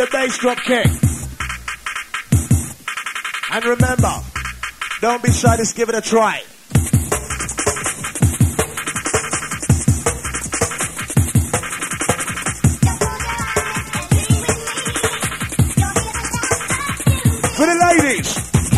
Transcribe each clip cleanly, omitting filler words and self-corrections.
the bass drop kick. And remember, don't be shy, just give it a try. For the ladies.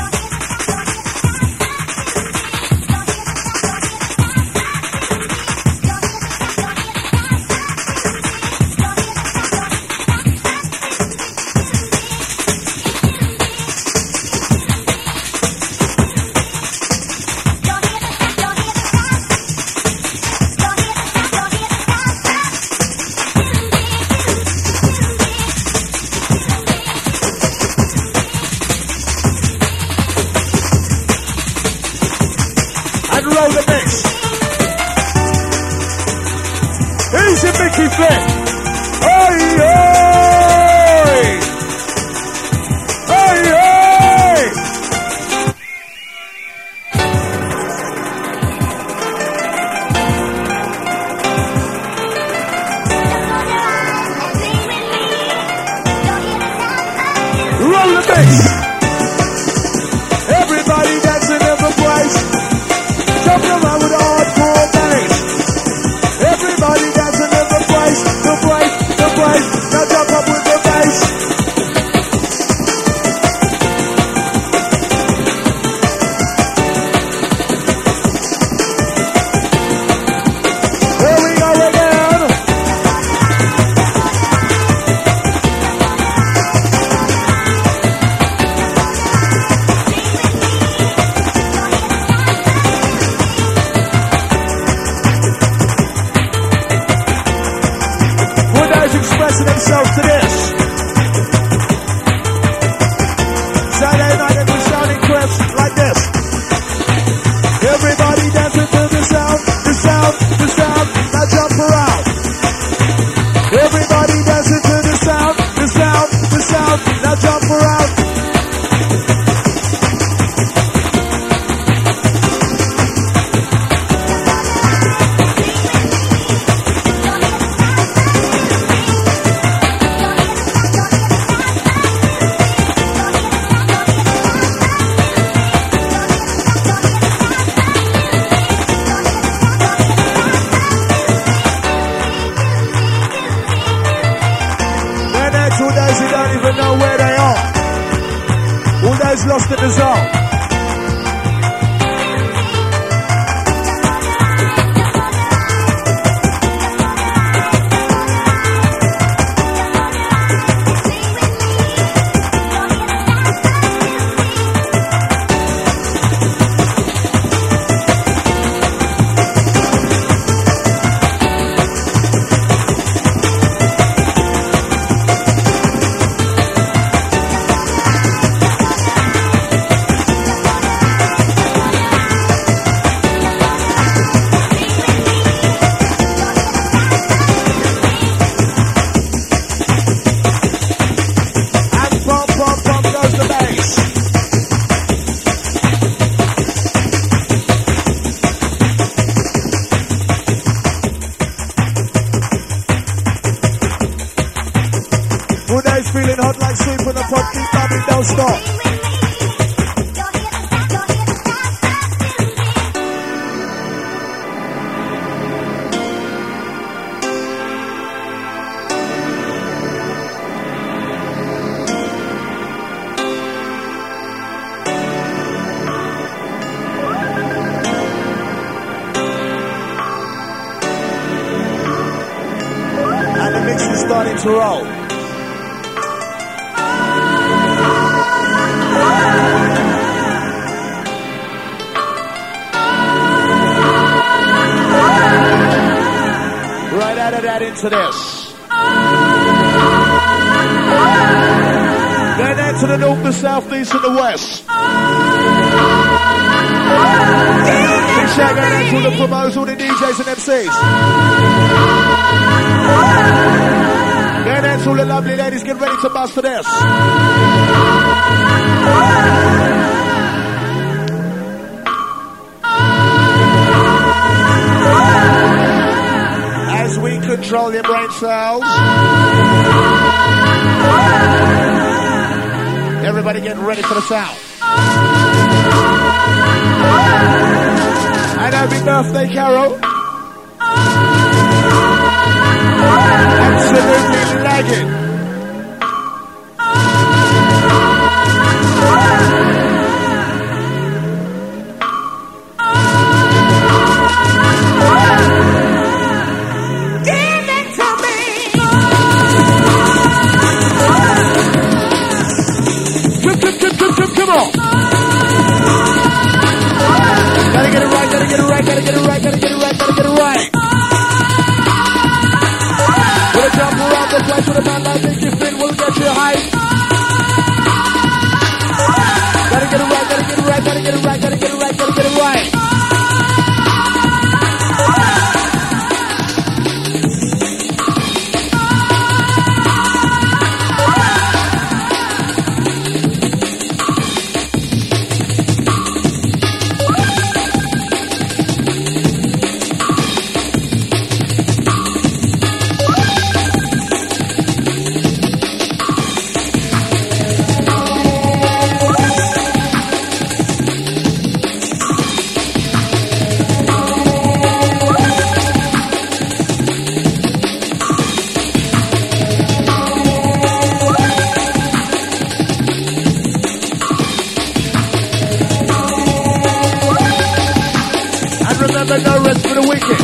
Lost in the zone. Feeling hot like soup when the pot keep bubbling, don't stop. And the mix is starting to roll. That into this. Then into the north, the south, the east, and the west. Big shout out to all the promoters, all the DJs and MCs. Then into all the lovely ladies, get ready to bust to this. As we control your brain cells. Everybody get ready for the sound. And happy birthday, Carol. Absolutely lagging. Come on. Gotta get it right, gotta get it right, gotta get it right, gotta get it right, gotta get it right. We'll jump around the place with a man like Nicky Finn, we'll get you hype. Gotta get it right, gotta get it right, gotta get it right, gotta get it right, gotta get it right. No rest for the wicked.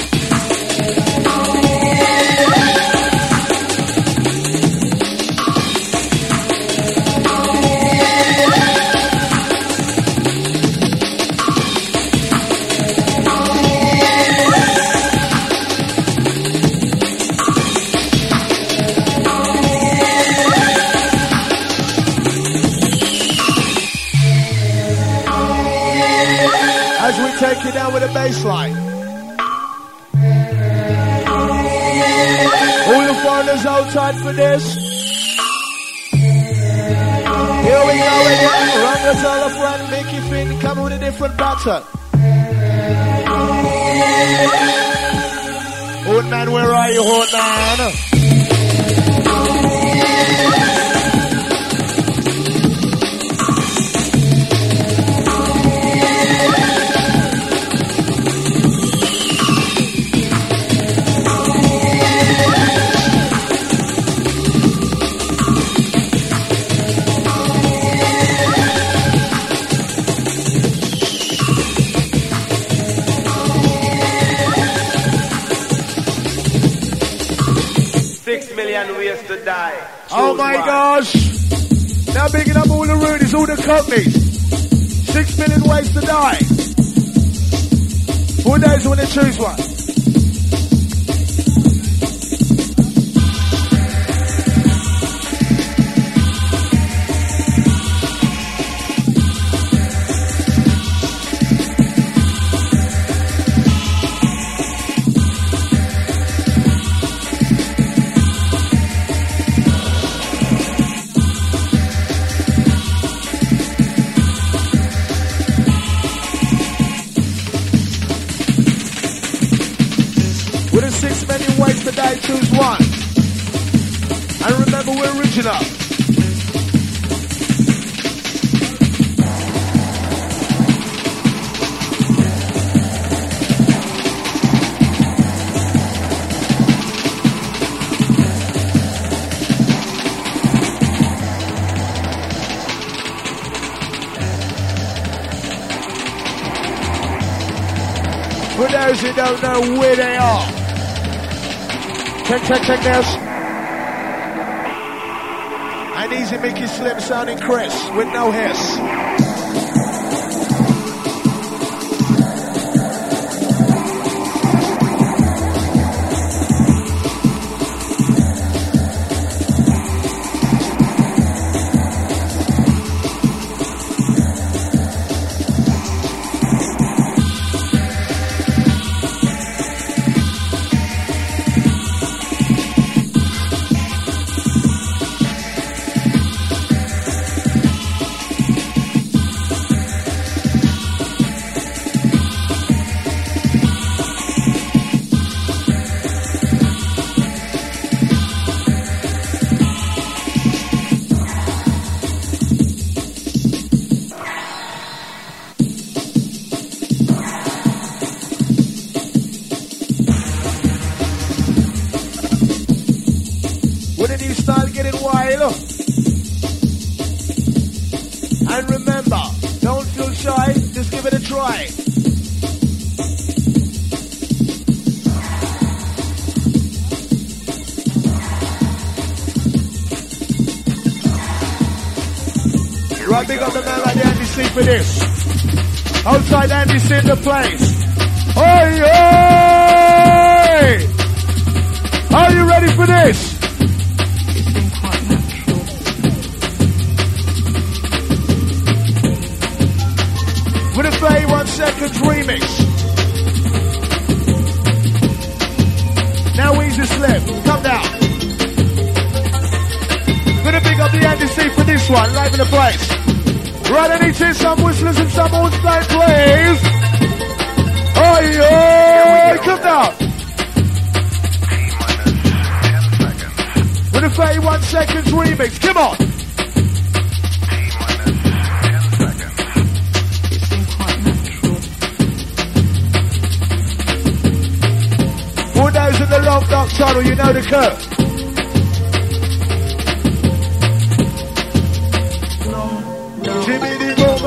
As we take you down with a bass line. All the foreigners outside for this. Here we go again. Run the solo front, Mickey Finn, coming with a different pattern. Old man, where are you, old man? Ways to die. Oh my gosh! Now bigging up all the Rudies, all the companies. 6 million ways to die. 4 days when they choose one. Choose one. And remember, we're original. For those who don't know where they are, check this. And easy Mickey Slim sounding Chris with no hiss. style. And remember, don't feel shy, just give it a try. Right, big up the man like the Andy C for this. Outside Andy C in the place. Oi, oi! Are you ready for this? It's been quite natural. With a 31 seconds remix. Now Easy Slim, come down. Gonna pick up the Andy C for this one, live in the place. Right, I need to hear some whistlers and some horns playing, please. Oi, oi, come down. With a 31 seconds remix, come on. It's been quite natural. For those in the long dark tunnel, you know the curve. Jibbity boom,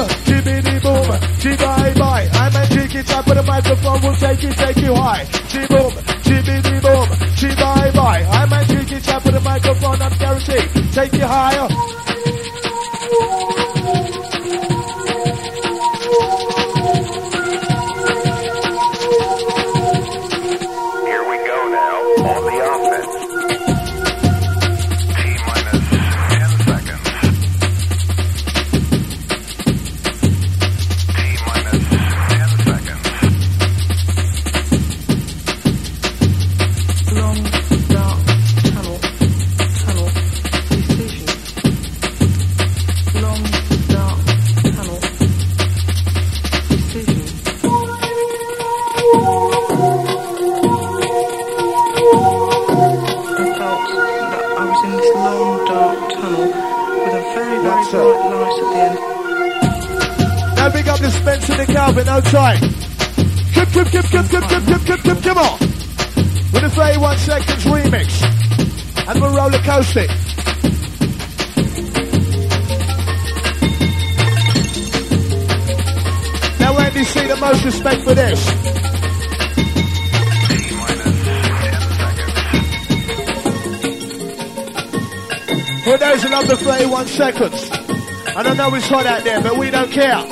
bye. I'm a cheeky type with a microphone, will take you high. Boom, jibbity boom, bye. I'm a cheeky type with a microphone, I'm guaranteed, take you higher. Here we go now, on the offense. No time. Come on. With a 31 seconds remix. And we'll roller coast it. Now Andy C, the most respect for this. For those who love the 31 seconds. I don't know it's hot out there, but we don't care.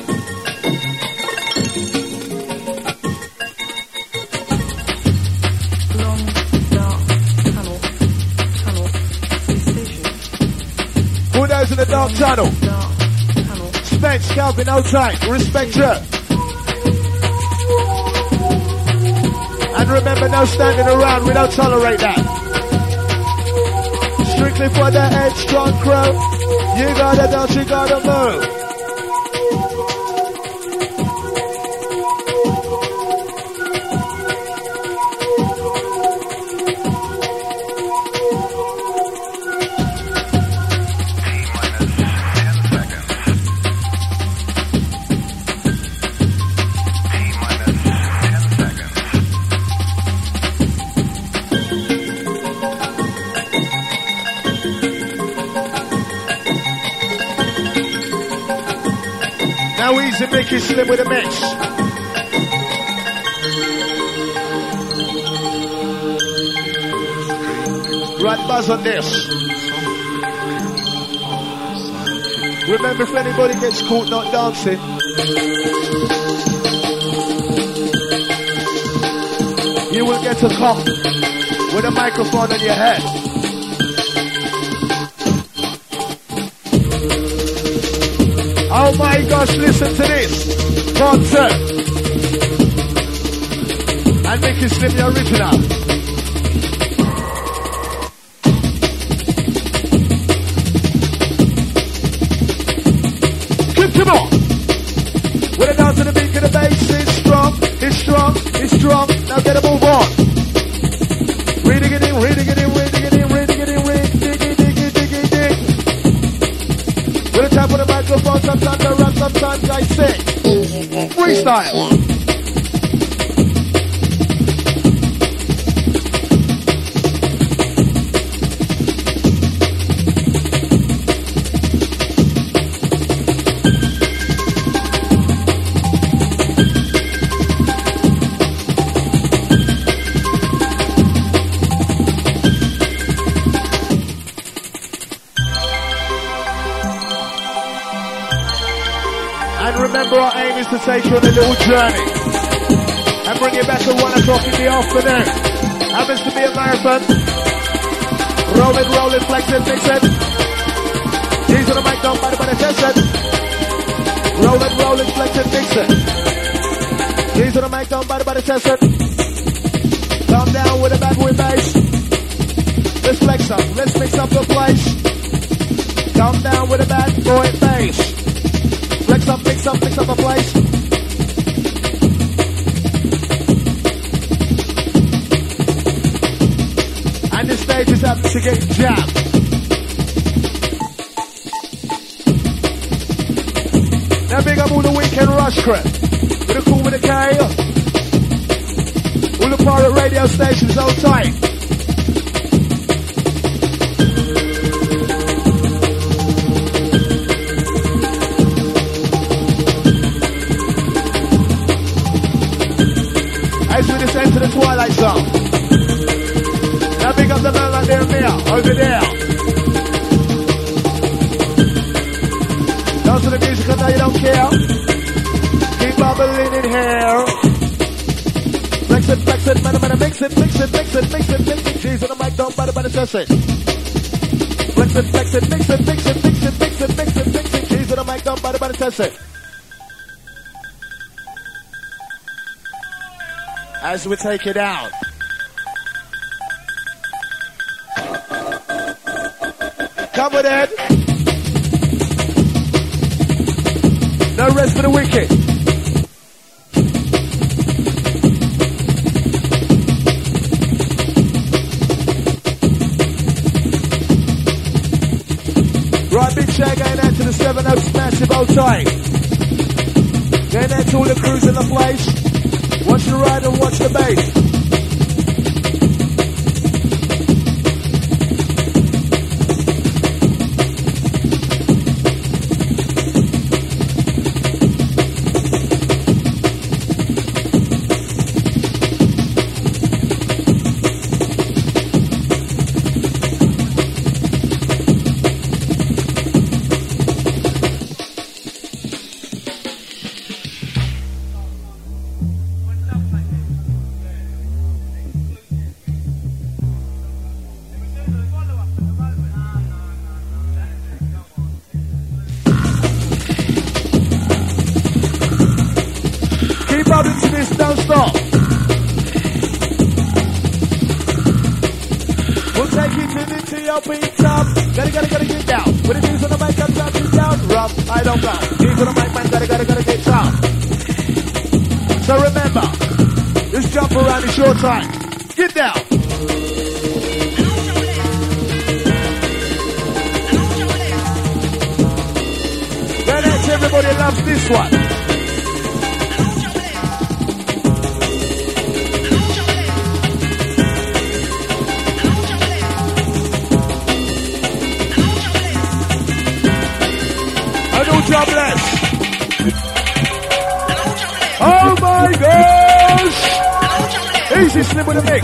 In the dark tunnel. Spence, Calvin, no time. Respect her. And remember, no standing around. We don't tolerate that. Strictly for the headstrong crew. You gotta dance, you gotta move. Mickey Slim with a mix. Right buzz on this. Remember, if anybody gets caught not dancing, you will get a cop with a microphone on your head. Oh my gosh, listen to this. Concert. And Mickey Slim, the original. Come on. When it down to the beat of the bass, it's strong. Now get a move on. Reading it in. With a tap on the microphone, sometimes I rap, sometimes I sing. Freestyle. is to take you on a little journey and bring you back at 1 o'clock in the afternoon. Happens to be a marathon. Rolling, flexing, mixing. These are the mic down by the session. Rolling, flexing, mixing. These are the mic down by the session. Calm down with a bad boy bass. Let's flex up, let's mix up the place. Calm down with a bad boy bass. Flex up, mix up the place. And the stage is happening to get jammed. Now big up all the weekend rush crew. With a cool with a K. All the pirate radio stations, hold tight. As we descend to the twilight zone. Now big up the man like there and there, over there. Dance to the music, I know you don't care. Keep bubbling in here. Flex it, man, mix it. G's on the mic, don't bother by the session. Flex it, mix it. G's on the mic, don't bother by the session. As we take it out. Come with it. No rest for the wicked. Right, big shout going out to the Seven Oaks Massive, old tight. Going out to all the crews in the place. Watch the ride and watch the bass. Don't stop. We'll take you to the T.O.P. top. Gotta get down. When it is on the mic, I'm touching down. Rough, I don't know. He's on the mic, man, gotta get down. So remember, this jump around is your time. Get down. Then everybody loves this one. Jobless. Oh my gosh! Easy Slim with a mix.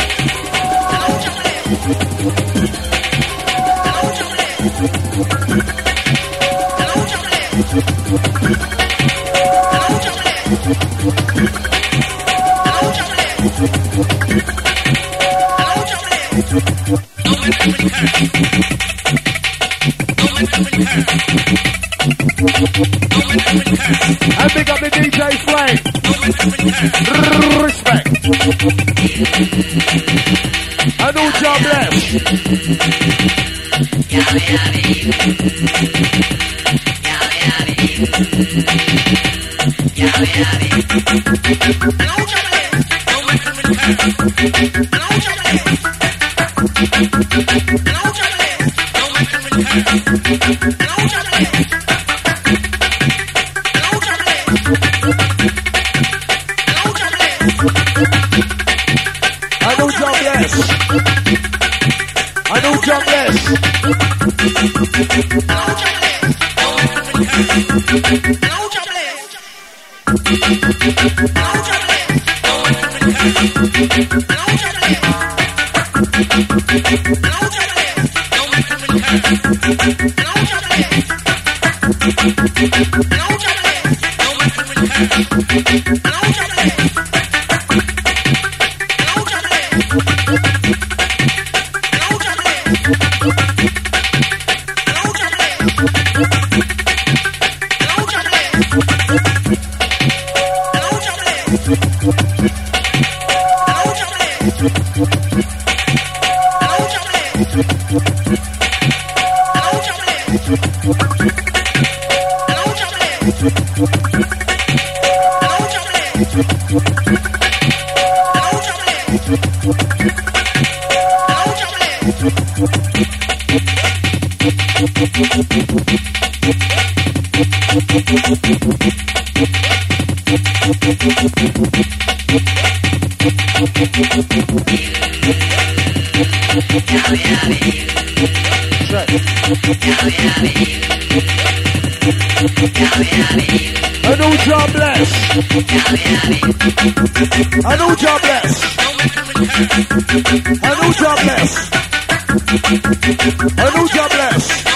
And big up the DJ Flame. Respect. And all jobless. I know job bless. I know job bless. I know job bless. I know job bless.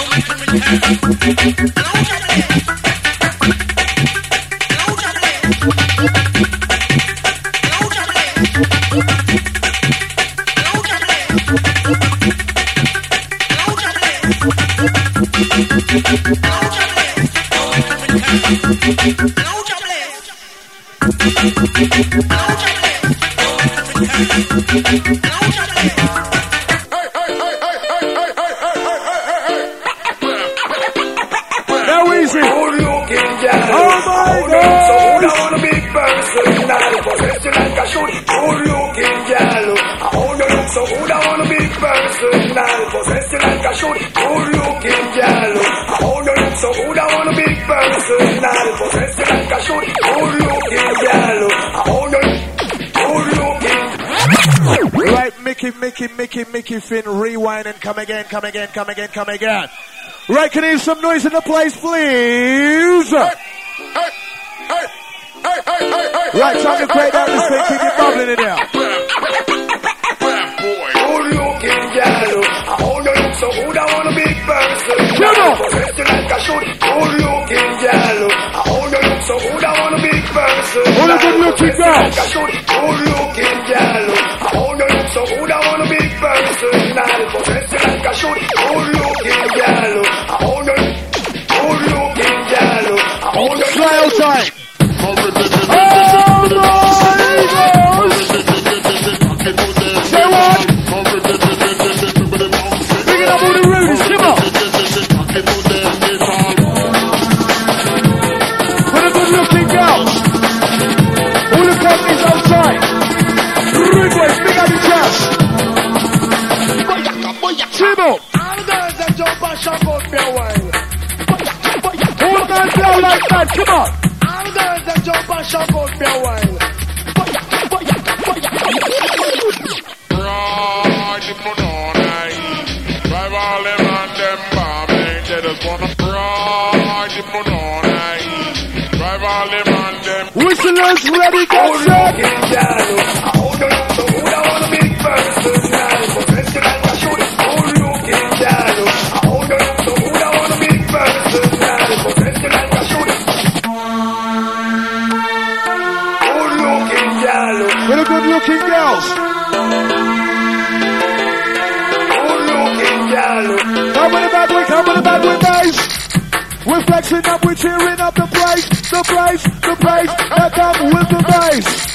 Now easy. Oh my God! I want a big person, not possession like I should. Good looking girl. Oh, you look so good. I want a big person, not possession like I should. Good looking girl. Oh, you look so good. I want a big person, not possession like I should. Good looking girl. Oh, you good looking. Right, Mickey Finn, rewind and come again. Right, can I hear some noise in the place, please? Right, time to create out this thing, keep it bubbling in there. Good looking girl. Oh, you look so good. I want a big person. Come on. Possession like I should. Good looking girl. Oh, you look so good. I want a big person. All the good looking girls. Good looking girl. Oh, you look so good. I want a big person. Possession like I should. Good looking girl. Oh, you good looking girl. Oh, you Trial time. Oh my gosh! Say what? Bring it up all the rudies, come on! For the good looking girls. All the companies outside. Rude boys, big up your chest. Timo! all the girls that jump and shout out their wine. All guys blow like that, come on! All the girls that jump and shout out their wine. Ride the banana, drive all them and them bombing. They just wanna ride the banana, drive all them and them. Whistlers ready, go Good set! looking girl. Oh, you look so good. I want a big person. Possession like I should. Good looking girl. Oh, you look so good. I want a big person. Possession like I should. Good looking girl. For the good looking girls. Good looking girl. Come with the bad boy, guys. We're flexing up, we're cheering up the place. Now come with the bass.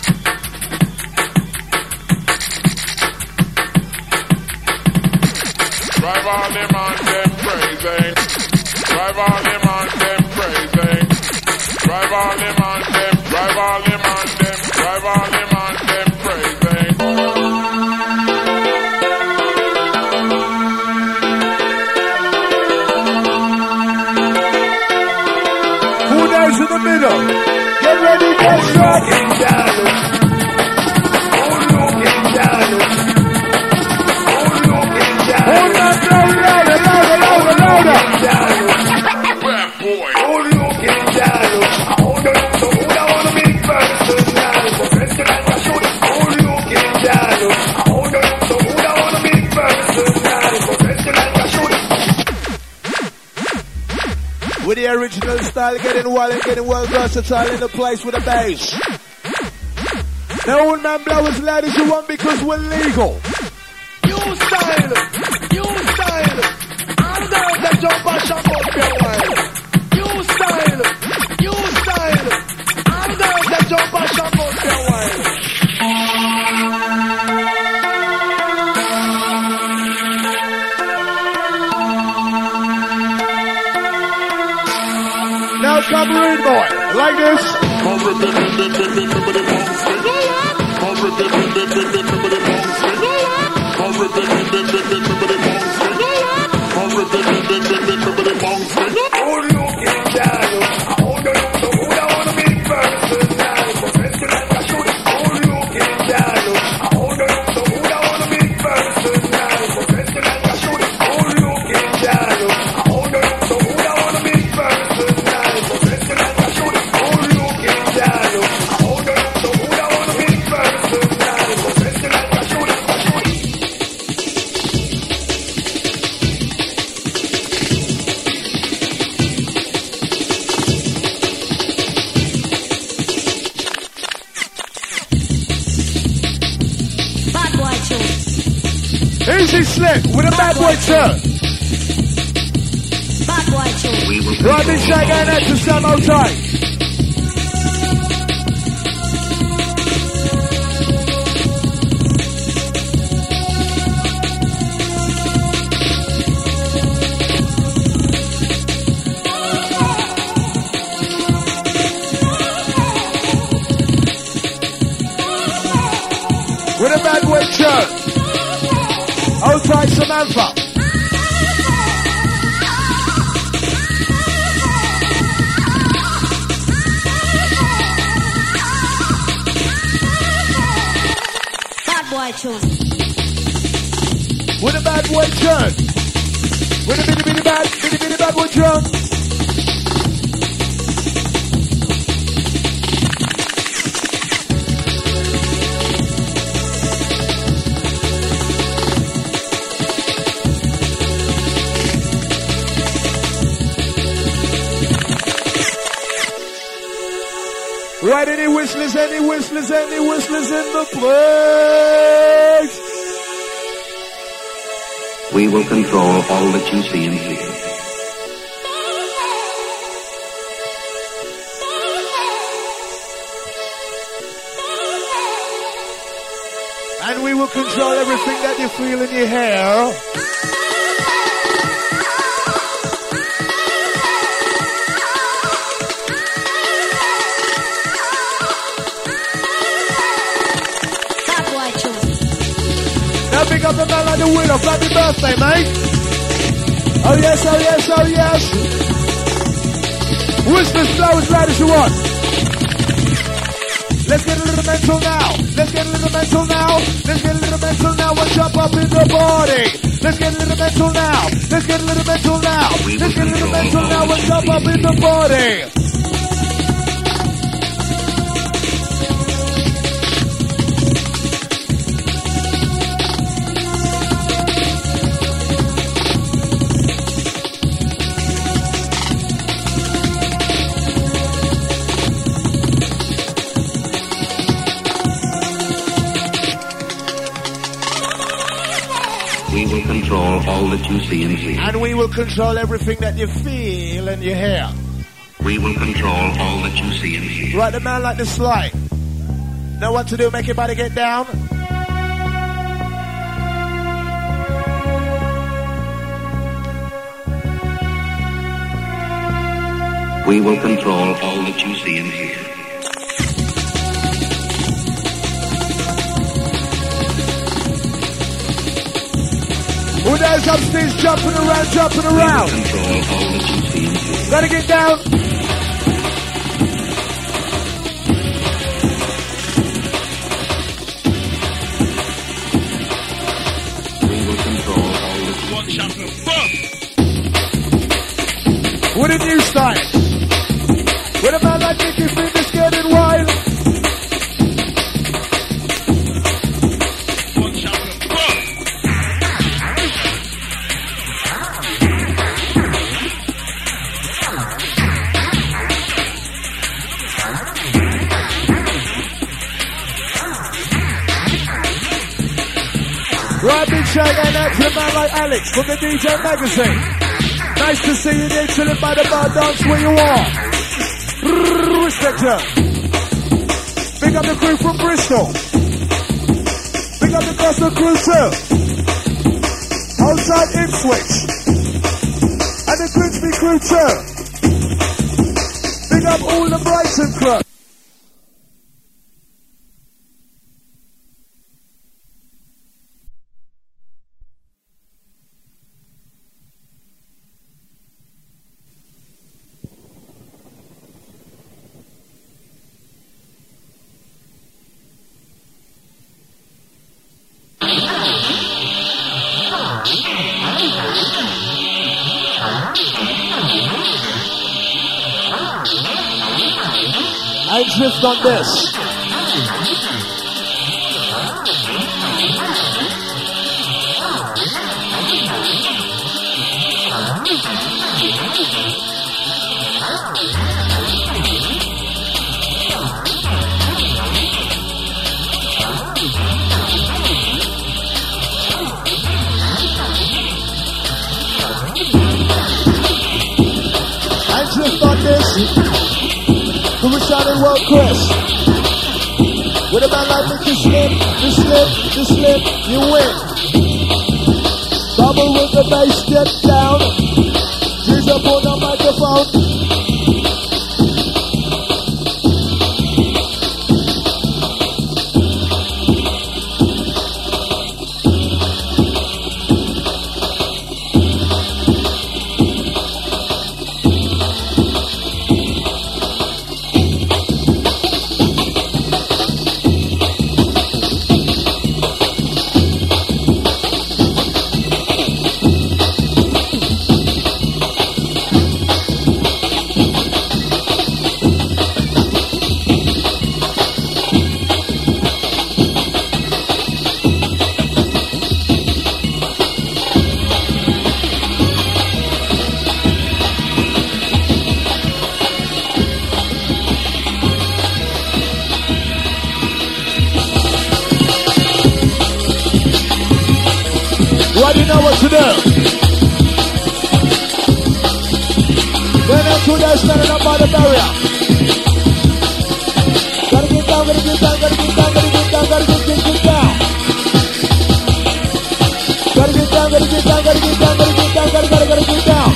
Drive all them and them crazy. Drive all them and them crazy. Drive all them and them. Drive all them and them. Drive all them and them crazy. Who knows in the middle? Get ready, get shot. Good looking girl. Good looking girl. Good looking girl. Hold on, louder. Bad boy. Good looking girl. Oh, you look so good. I want a big person. Possession like I should. Good looking girl. Oh, you look so good. I want a big person. Possession like I should. With the original style. style, getting wild and getting well versatile in the place with a bass. No old man blow as loud as you want because we're legal. New style, new style. I'm down to jump and shove up your wild. New style, new style. I'm down to jump and shove up your wild. Now come read, boy, like this. Easy slip with a bad boy turn. Bad boy tune. Right, this shake going out to some old time. With a bad boy turn. Outside Samantha. Bad boy tune. With a bad boy turn. With a bitty bad boy turn. Right, any whistlers in the place? We will control all that you see and hear. And we will control everything that you feel in your hair. Now pick up the man like the winner. Happy birthday, mate. Oh yes, oh yes, oh yes. Whispers flow as loud as you want. Let's get a little mental now. Let's get a little mental now. Let's get a little mental now and jump up in the body. Let's get a little mental now. Let's get a little mental now. Let's get a little mental now and jump up in the body. We will control all that you see and hear. And we will control everything that you feel and you hear. We will control all that you see and hear. Right, the man like the slide. Know what to do, make your body get down. We will control all that you see and hear. Who knows upstairs jumping around, jumping around? We will control all that you see and hear. Gotta get down. We will control all that you Watch out for fuck! With a new style. With a man like Nicky Fingers getting wild. Watch out for fuck! Right, big shout out to a man like Alex from the DJ Magazine. Nice to see you there, chilling by the bar, dance where you are. Respect her. Big up the crew from Bristol. Big up the Coastal crew too. Outside Ipswich. And the Grimsby crew too. Big up all the Brighton crew. And drift on this. And drift on this. Who was shining World Chris? With a man like Mickey Slim, the slip, you win. Bubble with the bass, get down. Use up on the microphone. What do you know what to do? When I'm two guys standing up by the barrier. Gotta get down, gotta get down, gotta get down, gotta get down, gotta get down. Gotta get down, gotta get down, gotta get down, gotta get down, gotta get down.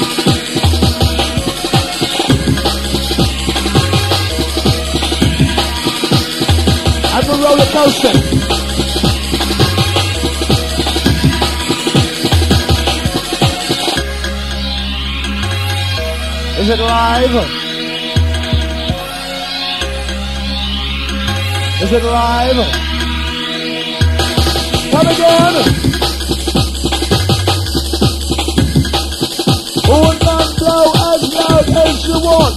I'm a roller coaster. Is it live? Is it live? Come again! All man blow as loud as you want.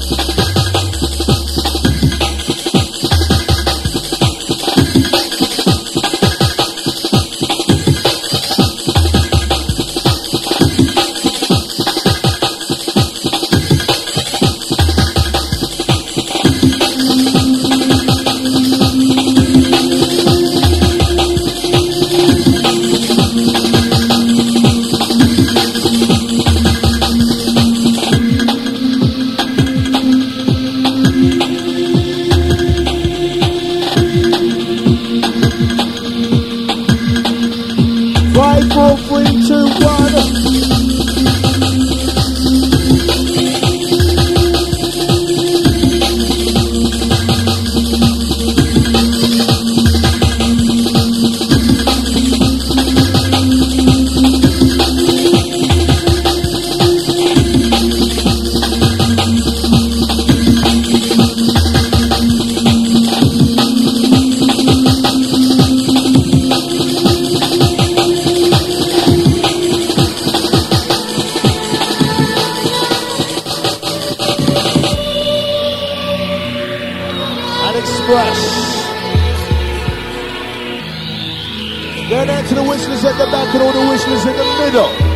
Go down to the whistlers at the back and all the whistlers in the middle.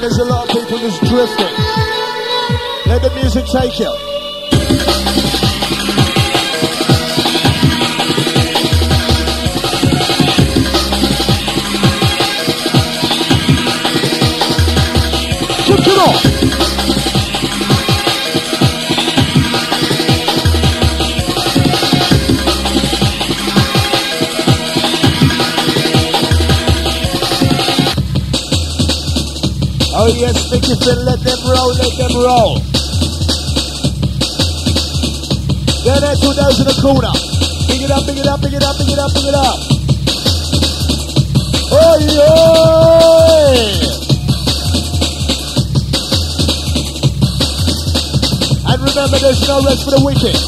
there's a lot of people just drifting. Let the music take you. Kick it off. Oh yes, make you feel, let them roll, let them roll. Get that 2 in the corner. Big it up, big it up, big it up, big it up, big it up. Oh yeah! And remember, there's no rest for the wicked.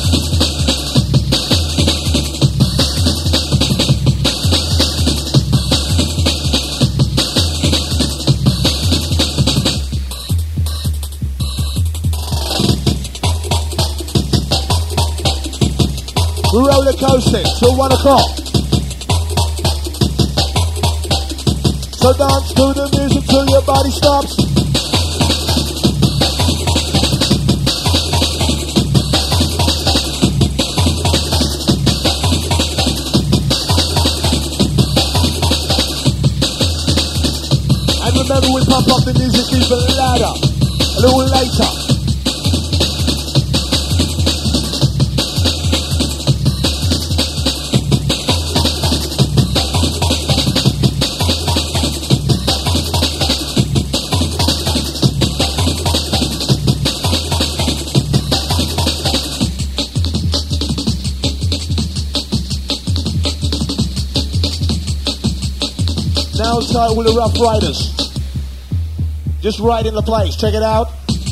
We're roller coasting till 1 o'clock. So dance to the music till your body stops. And remember, we pump up the music even louder, a little later. Now it's time with the Rough Riders. Just right in the place. Check it out.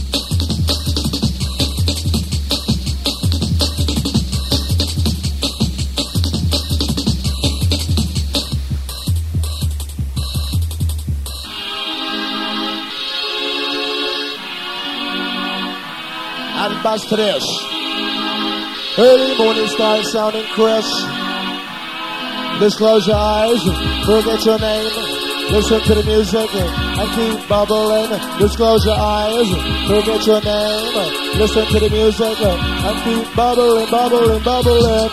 And buzz to this. Early morning start sounding crisp. Just close your eyes, forget your name, listen to the music and keep bubbling. Just close your eyes, forget your name, listen to the music and keep bubbling, bubbling, bubbling.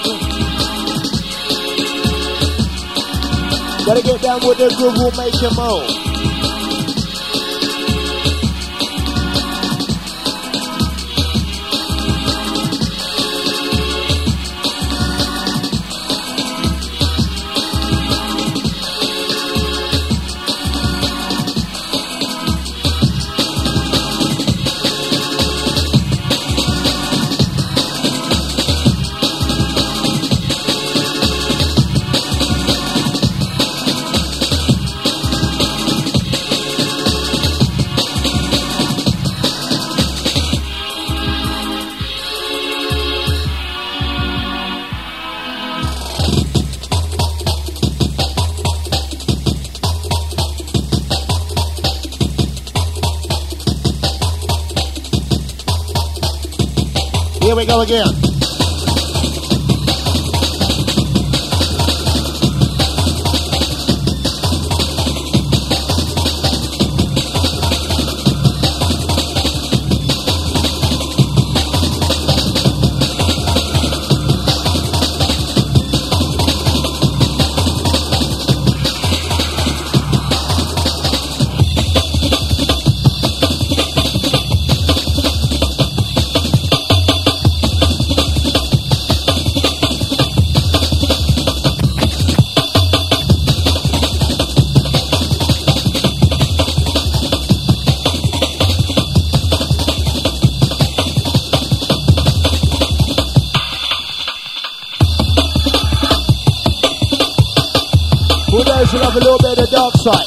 Gotta get down with the groove, will make you move. Here we go again. Who knows who love a little bit of the dark side?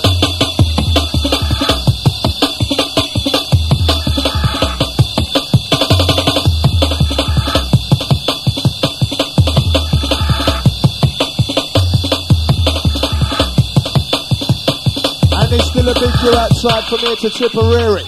And there's still a big queue outside from here to Tipperary.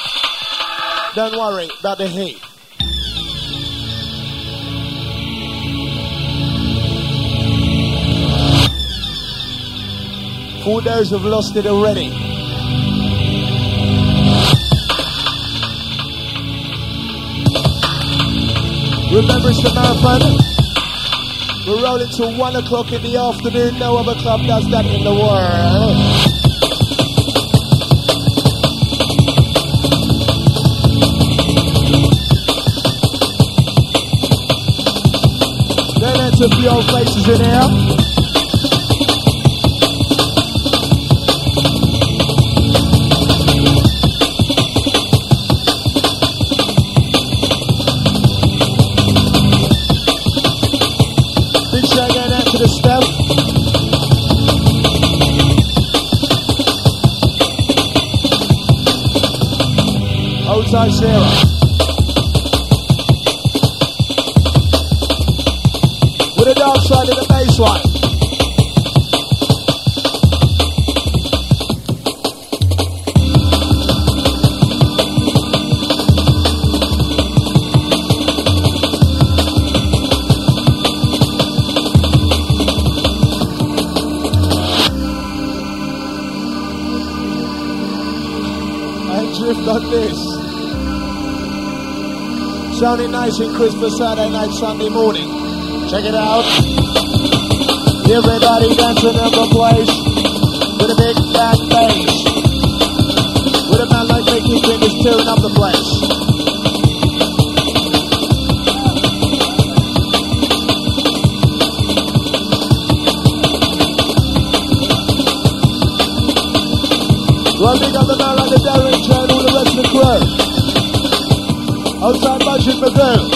Don't worry about the heat. For those who've lost it already. Remember, it's the marathon. We're rolling till 1 o'clock in the afternoon. No other club does that in the world. Then that's a few old faces in here. The step. Outside Sarah. With a dark side of the baseline. Like this. Sounding nice and crisp for Saturday night, Sunday morning. Check it out. Everybody dancing in the place with a big fat bass. With a man like Mickey King is tearing up the place. Running up the man like the Darren J and all the rest of the crew. Outside Budget Magoo.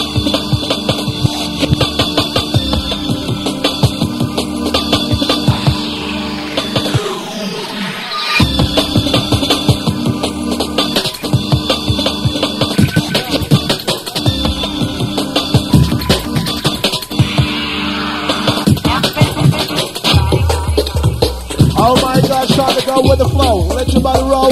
Oh my God, trying to go with the flow. Let your body roll.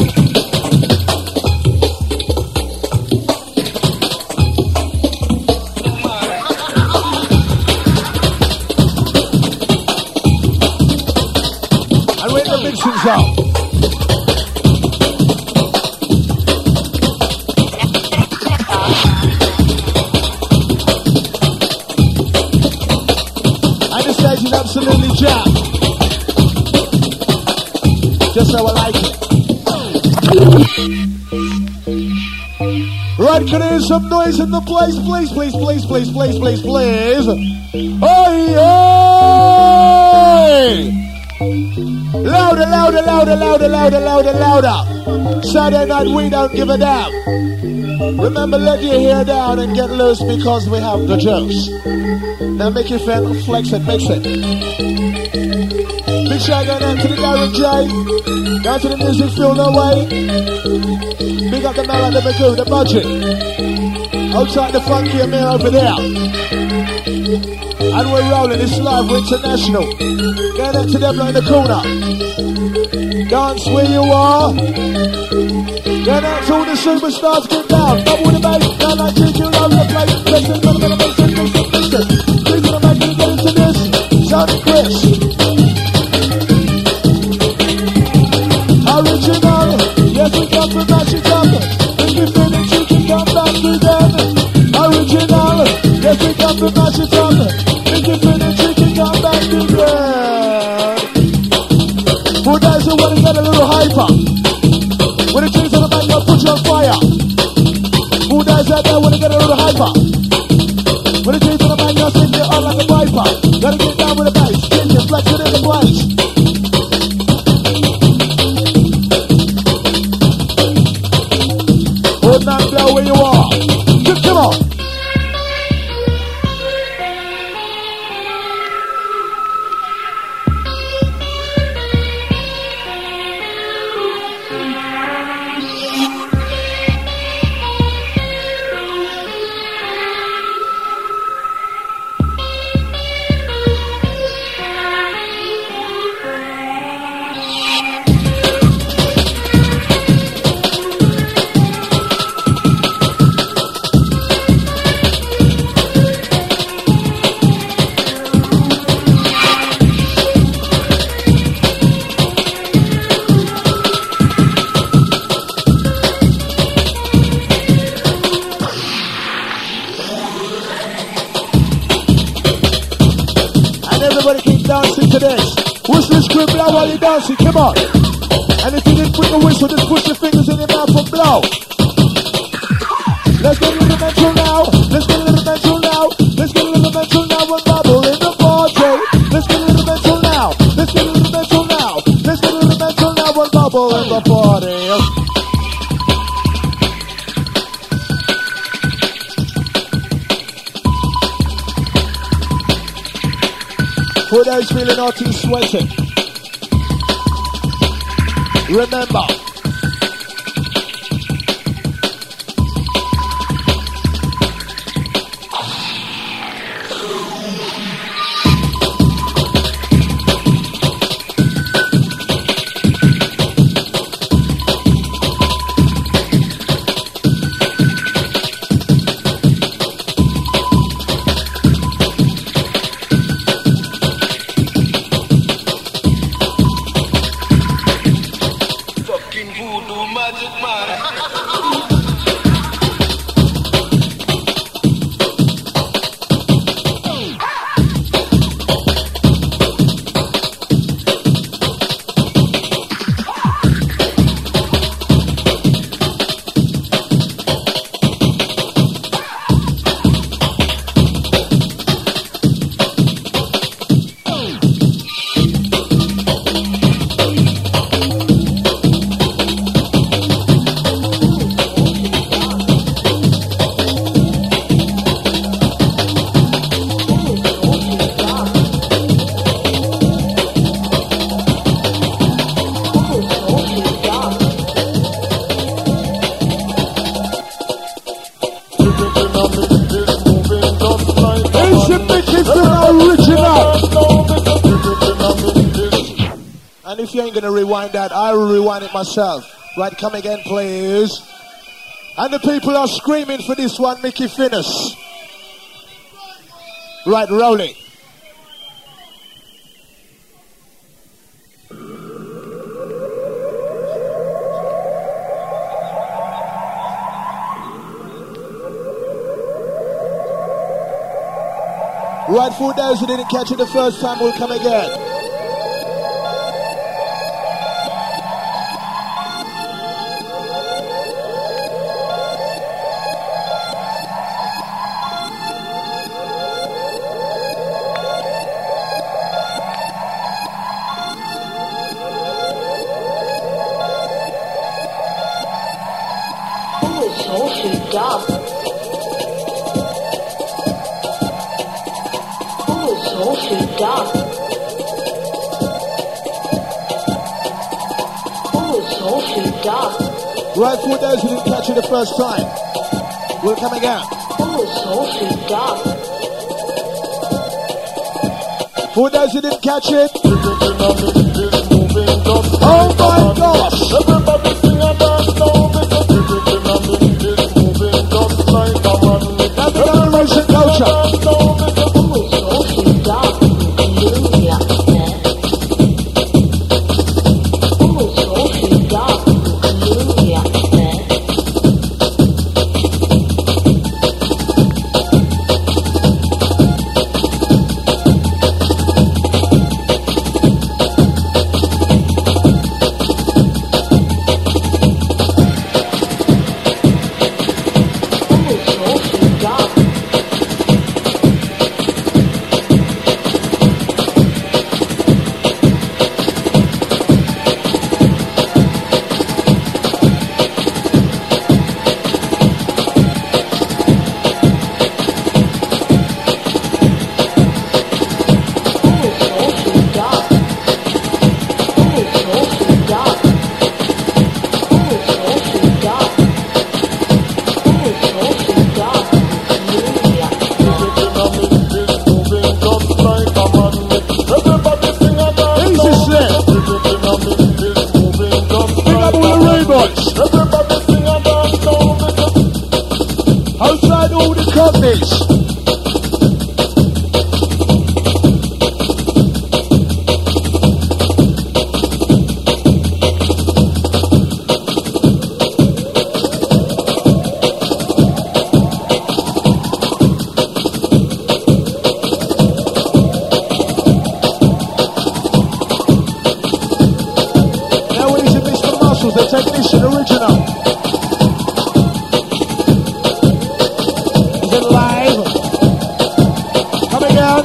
And we're in the mixing zone. And the stage is absolutely jammed. Just how I like it. Right, can I hear some noise in the place? Please, please, please, please, please, please, please. Oi, oi! Louder, louder, louder, louder, louder, louder, louder. Saturday night, we don't give a damn. Remember, let your hair down and get loose because we have the juice. Now make your fan flex it, mix it. Big shout out to the Darren J. Down to the music, feel no way. Big up the man like the Magoo, the Budget. Outside the funky Amir over there. And we're rolling, it's live, we're international. Get out to them in the corner. Dance where you are. Get out to all the superstars, get down. Double the bass, down like chicken, all over the place. Listen, gonna make it, listen. Please gonna make it, get into this. Sound Chris. Original, yes we come from Magic Chocolate. If you finish you can come back again. Original, yes we come from Magic Chocolate. If you finish you can come back again. For those who want to get a little hyper, when the trees on the back will put you on fire. For those out there want to get a little hyper, when the trees on the back will sing you on like a viper. Gotta get down with the bass, get you flexing in the place. Not blow where you are. Just come on. scream blow while you're dancing, come on. And if you didn't bring a whistle, just push your fingers in your mouth and blow. Let's get a little mental now. Let's get a little mental now. Let's get a little mental now and bubble in the party. Let's get a little mental now. Let's get a little mental now. Let's get a little mental now and bubble in the party. For those feeling hot and sweating, remember, if you ain't gonna rewind that, I will rewind it myself. Right, come again, please. And the people are screaming for this one, Mickey Finnis. Right, rolling. Right, for those who didn't catch it the first time, we'll come again. Right, for those who didn't catch it the first time, we'll come again. For those who didn't catch it, oh my gosh! Everybody sing and dance now because this moving just like a one. That's the generation culture. Outside all the companies. an original. Is it live? Come again.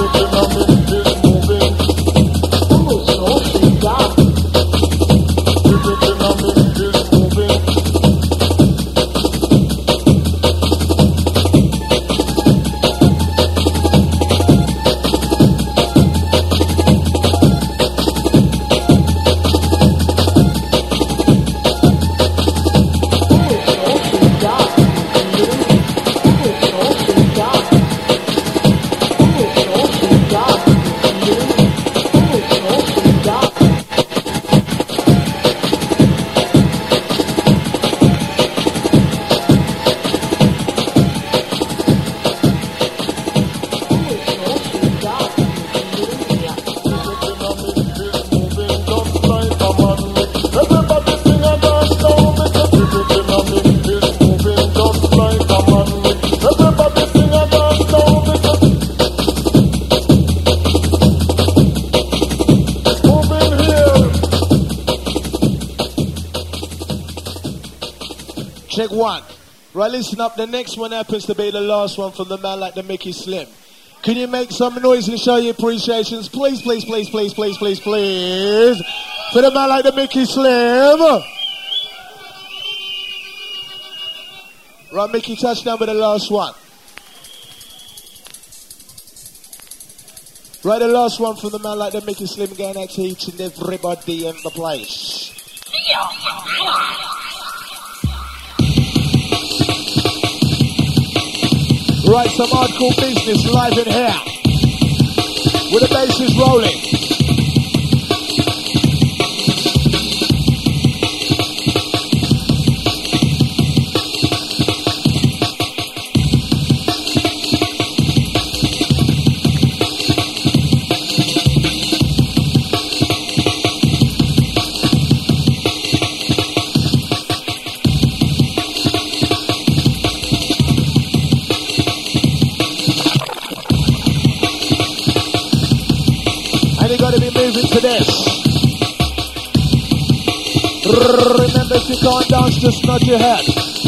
Check one. Right, listen up. The next one happens to be the last one from the man like the Mickey Slim. Can you make some noise and show your appreciations? Please, please, please, please, please, please, please. For the man like the Mickey Slim. Right, Mickey, touchdown with the last one. Right, the last one from the man like the Mickey Slim, going out to each and everybody in the place. Right, some hardcore business live in here. With the bass is rolling. To this. Remember, if you can't dance, just nod your head.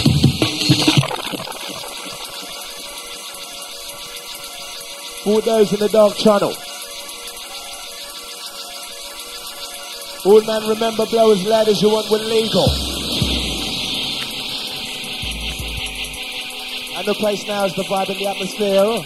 For those in the dark channel. Old man, remember, blow as loud as you want when legal. And the place now is the vibe and the atmosphere.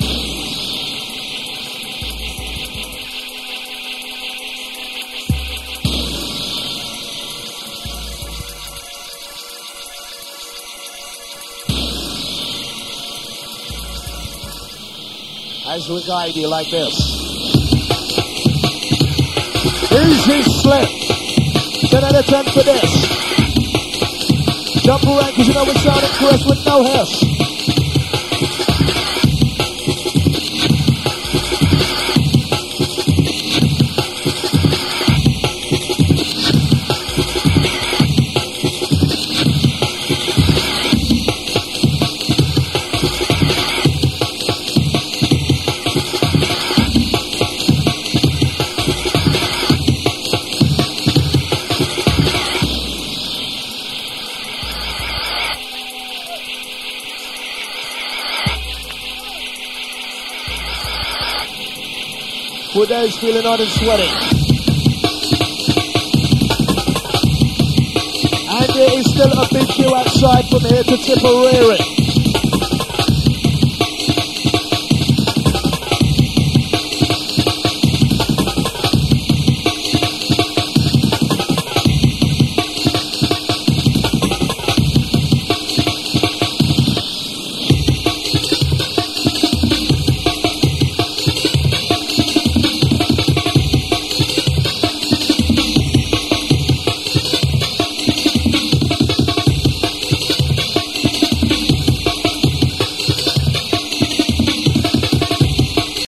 As we guide you like this. Easy slip. 10 out of 10 for this. Jump around because you know we're sounding Chris with no hiss. For those feeling hot and sweaty. And there is still a big queue outside from here to Tipperary.